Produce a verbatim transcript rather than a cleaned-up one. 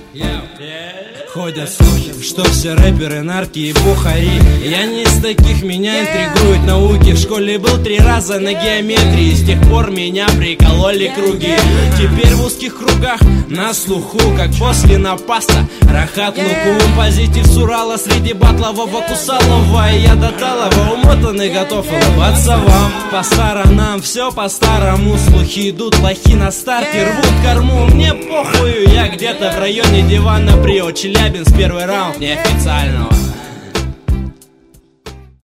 Ходят слухи, что все рэперы нарки и бухари. Я не из таких, меня интригуют науки. В школе был три раза на геометрии. С тех пор меня прикололи круги. Теперь в узких кругах на слуху, как после напаста Рахат Нукум. Позитив с Урала среди батлового Кусалова. И я до талого умотан и готов улыбаться вам. По сторонам все по-старому. Слухи идут, лохи на старте рвут корму. Мне похую, я где-то в районе дивана Прио, Челябинск, первый раунд неофициального.